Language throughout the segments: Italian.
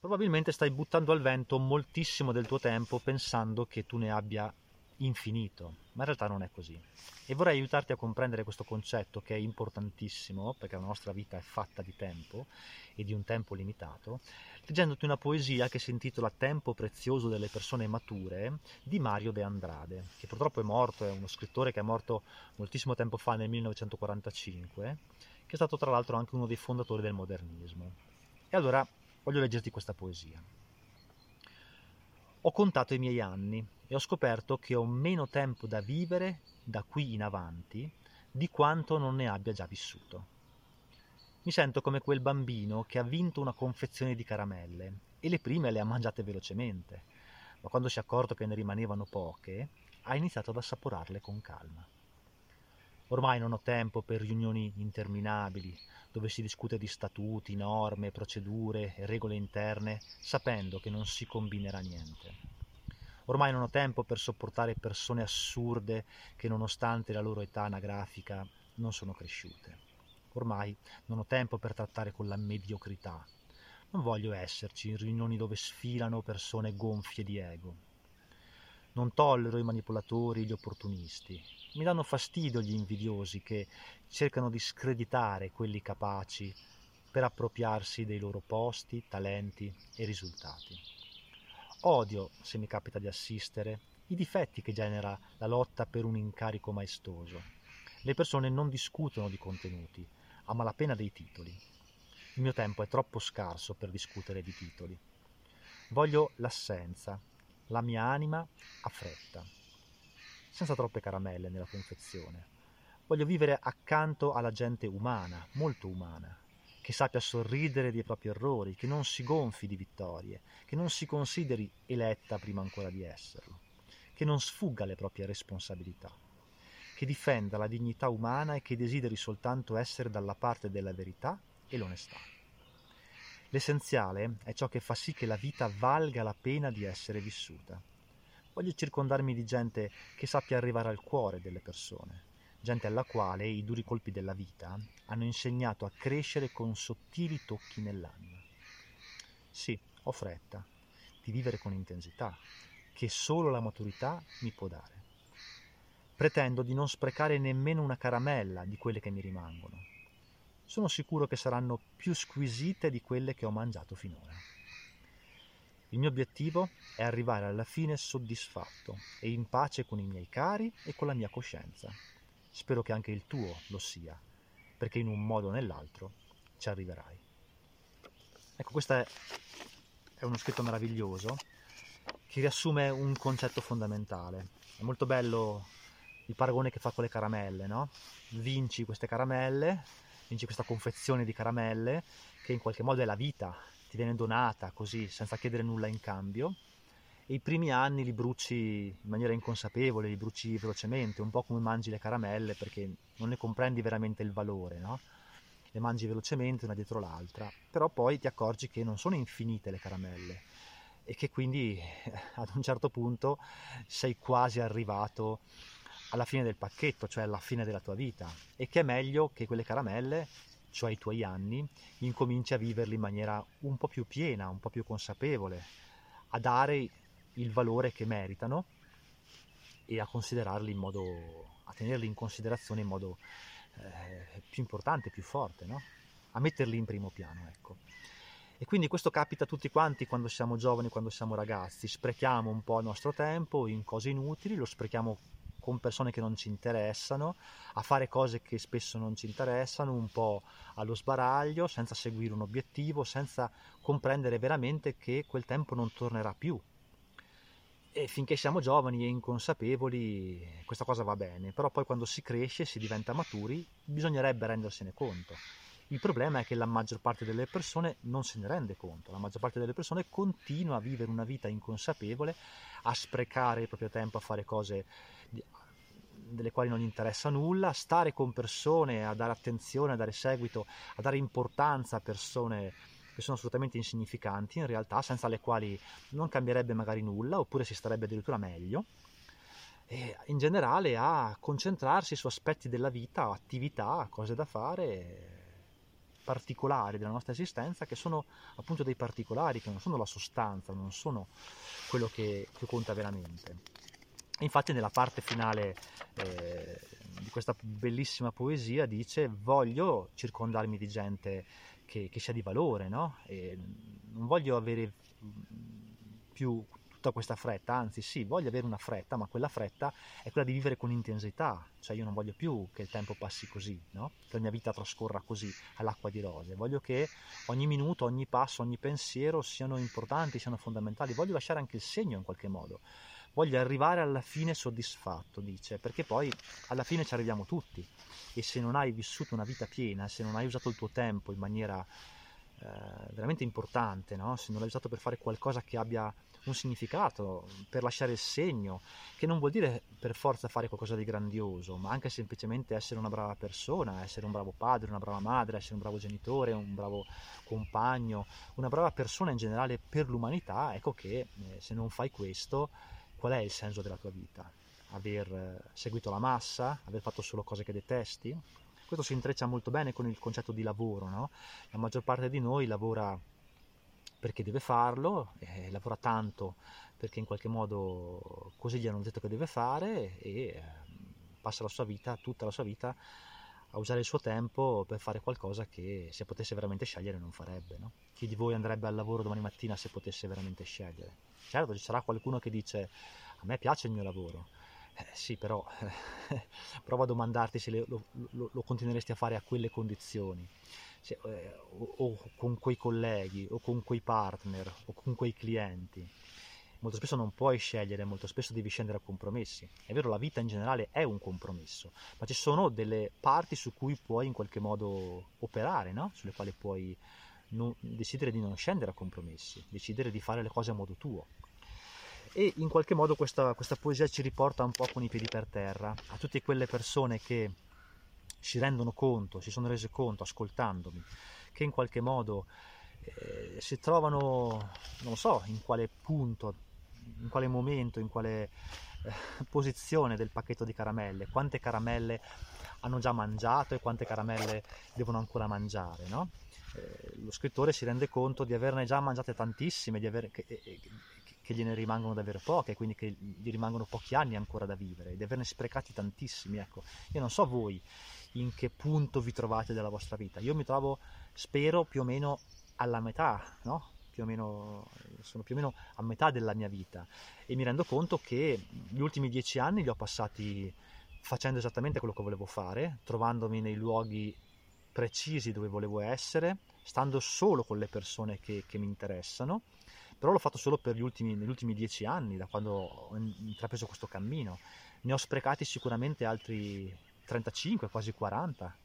Probabilmente stai buttando al vento moltissimo del tuo tempo pensando che tu ne abbia infinito, ma in realtà non è così. E vorrei aiutarti a comprendere questo concetto che è importantissimo, perché la nostra vita è fatta di tempo e di un tempo limitato, leggendoti una poesia che si intitola Tempo prezioso delle persone mature di Mario de Andrade, che purtroppo è morto, è uno scrittore che è morto moltissimo tempo fa, nel 1945, che è stato tra l'altro anche uno dei fondatori del modernismo. E allora voglio leggerti questa poesia. Ho contato i miei anni e ho scoperto che ho meno tempo da vivere da qui in avanti di quanto non ne abbia già vissuto. Mi sento come quel bambino che ha vinto una confezione di caramelle e le prime le ha mangiate velocemente, ma quando si è accorto che ne rimanevano poche, ha iniziato ad assaporarle con calma. Ormai non ho tempo per riunioni interminabili, dove si discute di statuti, norme, procedure e regole interne, sapendo che non si combinerà niente. Ormai non ho tempo per sopportare persone assurde che, nonostante la loro età anagrafica, non sono cresciute. Ormai non ho tempo per trattare con la mediocrità. Non voglio esserci in riunioni dove sfilano persone gonfie di ego. Non tollero i manipolatori e gli opportunisti. Mi danno fastidio gli invidiosi che cercano di screditare quelli capaci per appropriarsi dei loro posti, talenti e risultati. Odio, se mi capita di assistere, i difetti che genera la lotta per un incarico maestoso. Le persone non discutono di contenuti, a malapena dei titoli. Il mio tempo è troppo scarso per discutere di titoli. Voglio l'assenza. La mia anima ha fretta, senza troppe caramelle nella confezione. Voglio vivere accanto alla gente umana, molto umana, che sappia sorridere dei propri errori, che non si gonfi di vittorie, che non si consideri eletta prima ancora di esserlo, che non sfugga alle proprie responsabilità, che difenda la dignità umana e che desideri soltanto essere dalla parte della verità e l'onestà. L'essenziale è ciò che fa sì che la vita valga la pena di essere vissuta. Voglio circondarmi di gente che sappia arrivare al cuore delle persone, gente alla quale i duri colpi della vita hanno insegnato a crescere con sottili tocchi nell'anima. Sì, ho fretta di vivere con intensità, che solo la maturità mi può dare. Pretendo di non sprecare nemmeno una caramella di quelle che mi rimangono. Sono sicuro che saranno più squisite di quelle che ho mangiato finora. Il mio obiettivo è arrivare alla fine soddisfatto e in pace con i miei cari e con la mia coscienza. Spero che anche il tuo lo sia, perché in un modo o nell'altro ci arriverai. Ecco, questo è uno scritto meraviglioso che riassume un concetto fondamentale. È molto bello il paragone che fa con le caramelle, no? Vinci queste caramelle, vinci questa confezione di caramelle che in qualche modo è la vita, ti viene donata così senza chiedere nulla in cambio, e i primi anni li bruci in maniera inconsapevole, li bruci velocemente, un po' come mangi le caramelle perché non ne comprendi veramente il valore, no? Le mangi velocemente una dietro l'altra, però poi ti accorgi che non sono infinite le caramelle e che quindi ad un certo punto sei quasi arrivato alla fine del pacchetto, cioè alla fine della tua vita, e che è meglio che quelle caramelle, cioè i tuoi anni, incominci a viverli in maniera un po' più piena, un po' più consapevole, a dare il valore che meritano e a considerarli in modo, a tenerli in considerazione in modo più importante, più forte, no? A metterli in primo piano, ecco. E quindi questo capita a tutti quanti quando siamo giovani, quando siamo ragazzi, sprechiamo un po' il nostro tempo in cose inutili, lo sprechiamo con persone che non ci interessano, a fare cose che spesso non ci interessano, un po' allo sbaraglio, senza seguire un obiettivo, senza comprendere veramente che quel tempo non tornerà più. E finché siamo giovani e inconsapevoli questa cosa va bene, però poi quando si cresce, si diventa maturi, bisognerebbe rendersene conto. Il problema è che la maggior parte delle persone non se ne rende conto, la maggior parte delle persone continua a vivere una vita inconsapevole, a sprecare il proprio tempo a fare cose delle quali non gli interessa nulla, a stare con persone, a dare attenzione, a dare seguito, a dare importanza a persone che sono assolutamente insignificanti in realtà, senza le quali non cambierebbe magari nulla, oppure si starebbe addirittura meglio, e in generale a concentrarsi su aspetti della vita, attività, cose da fare particolari della nostra esistenza, che sono appunto dei particolari, che non sono la sostanza, non sono quello che conta veramente. E infatti nella parte finale di questa bellissima poesia dice: voglio circondarmi di gente che sia di valore, no? E non voglio avere più tutta questa fretta, anzi sì, voglio avere una fretta, ma quella fretta è quella di vivere con intensità, cioè io non voglio più che il tempo passi così, no? Che la mia vita trascorra così all'acqua di rose, voglio che ogni minuto, ogni passo, ogni pensiero siano importanti, siano fondamentali, voglio lasciare anche il segno in qualche modo, voglio arrivare alla fine soddisfatto, dice, perché poi alla fine ci arriviamo tutti, e se non hai vissuto una vita piena, se non hai usato il tuo tempo in maniera veramente importante, no? Se non l'hai usato per fare qualcosa che abbia un significato, per lasciare il segno, che non vuol dire per forza fare qualcosa di grandioso, ma anche semplicemente essere una brava persona, essere un bravo padre, una brava madre, essere un bravo genitore, un bravo compagno, una brava persona in generale per l'umanità. Ecco che se non fai questo, qual è il senso della tua vita? Aver seguito la massa? Aver fatto solo cose che detesti? Questo si intreccia molto bene con il concetto di lavoro, no? La maggior parte di noi lavora perché deve farlo, lavora tanto perché in qualche modo così gli hanno detto che deve fare, e passa la sua vita, tutta la sua vita, a usare il suo tempo per fare qualcosa che, se potesse veramente scegliere, non farebbe, no? Chi di voi andrebbe al lavoro domani mattina se potesse veramente scegliere? Certo, ci sarà qualcuno che dice: a me piace il mio lavoro. Sì, però prova a domandarti se lo continueresti a fare a quelle condizioni, o con quei colleghi, o con quei partner, o con quei clienti. Molto spesso non puoi scegliere, molto spesso devi scendere a compromessi. È vero, la vita in generale è un compromesso, ma ci sono delle parti su cui puoi in qualche modo operare, no? Sulle quali puoi decidere di non scendere a compromessi, decidere di fare le cose a modo tuo. E in qualche modo questa poesia ci riporta un po' con i piedi per terra a tutte quelle persone che si rendono conto, si sono rese conto ascoltandomi, che in qualche modo si trovano, non so in quale punto, in quale momento, in quale posizione del pacchetto di caramelle, quante caramelle hanno già mangiato e quante caramelle devono ancora mangiare, no? Lo scrittore si rende conto di averne già mangiate tantissime, che gliene rimangono davvero poche, quindi che gli rimangono pochi anni ancora da vivere, di averne sprecati tantissimi. Ecco, io non so voi in che punto vi trovate della vostra vita. Io mi trovo, spero, più o meno alla metà, no? Sono più o meno a metà della mia vita, e mi rendo conto che gli ultimi 10 anni li ho passati facendo esattamente quello che volevo fare, trovandomi nei luoghi precisi dove volevo essere, stando solo con le persone che mi interessano. Però l'ho fatto solo negli ultimi 10 anni, da quando ho intrapreso questo cammino. Ne ho sprecati sicuramente altri 35, quasi 40,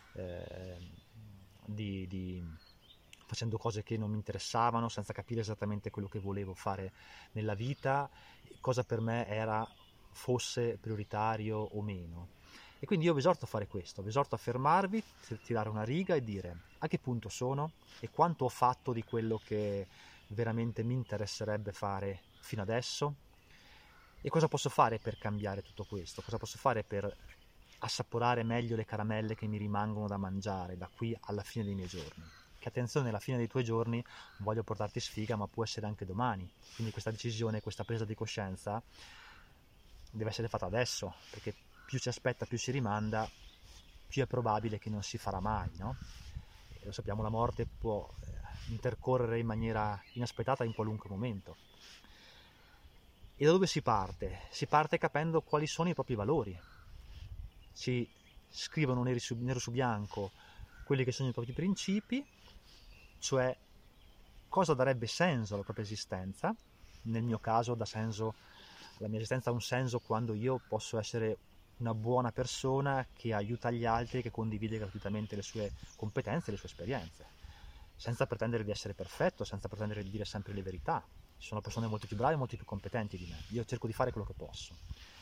facendo cose che non mi interessavano, senza capire esattamente quello che volevo fare nella vita, cosa per me fosse prioritario o meno. E quindi io vi esorto a fare questo, vi esorto a fermarvi, tirare una riga e dire: a che punto sono e quanto ho fatto di quello che veramente mi interesserebbe fare fino adesso, e cosa posso fare per cambiare tutto questo, cosa posso fare per assaporare meglio le caramelle che mi rimangono da mangiare da qui alla fine dei miei giorni. Che attenzione, alla fine dei tuoi giorni non voglio portarti sfiga, ma può essere anche domani, quindi questa decisione, questa presa di coscienza deve essere fatta adesso, perché più ci aspetta, più si rimanda, più è probabile che non si farà mai, no? E lo sappiamo, la morte può intercorrere in maniera inaspettata in qualunque momento. E da dove si parte? Si parte capendo quali sono i propri valori. Si scrivono nero su bianco quelli che sono i propri principi, cioè cosa darebbe senso alla propria esistenza. Nel mio caso la mia esistenza ha un senso quando io posso essere una buona persona che aiuta gli altri, che condivide gratuitamente le sue competenze e le sue esperienze, senza pretendere di essere perfetto, senza pretendere di dire sempre le verità. Ci sono persone molto più brave e molto più competenti di me. Io cerco di fare quello che posso.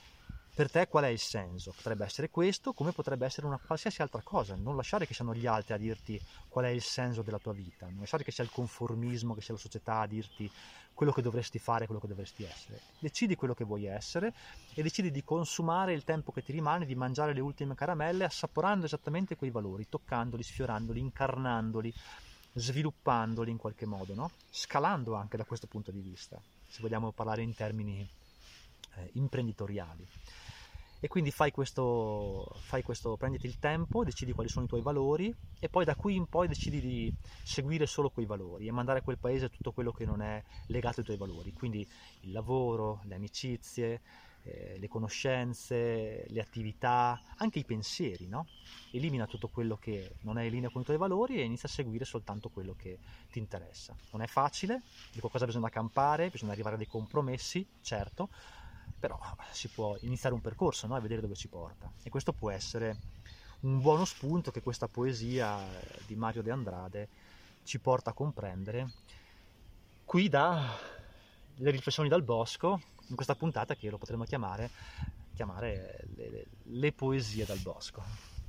Per te qual è il senso? Potrebbe essere questo, come potrebbe essere una qualsiasi altra cosa. Non lasciare che siano gli altri a dirti qual è il senso della tua vita, non lasciare che sia il conformismo, che sia la società a dirti quello che dovresti fare, quello che dovresti essere. Decidi quello che vuoi essere e decidi di consumare il tempo che ti rimane, di mangiare le ultime caramelle, assaporando esattamente quei valori, toccandoli, sfiorandoli, incarnandoli, sviluppandoli in qualche modo, no? Scalando anche da questo punto di vista, se vogliamo parlare in termini imprenditoriali. E quindi fai questo, prenditi il tempo, decidi quali sono i tuoi valori e poi da qui in poi decidi di seguire solo quei valori e mandare a quel paese tutto quello che non è legato ai tuoi valori, quindi il lavoro, le amicizie, le conoscenze, le attività, anche i pensieri, no? Elimina tutto quello che non è in linea con i tuoi valori e inizia a seguire soltanto quello che ti interessa. Non è facile, di qualcosa bisogna campare, bisogna arrivare a dei compromessi, certo, però si può iniziare un percorso, no? E vedere dove ci porta. E questo può essere un buono spunto che questa poesia di Mario De Andrade ci porta a comprendere qui da le riflessioni dal bosco, in questa puntata che lo potremmo chiamare le poesie dal bosco.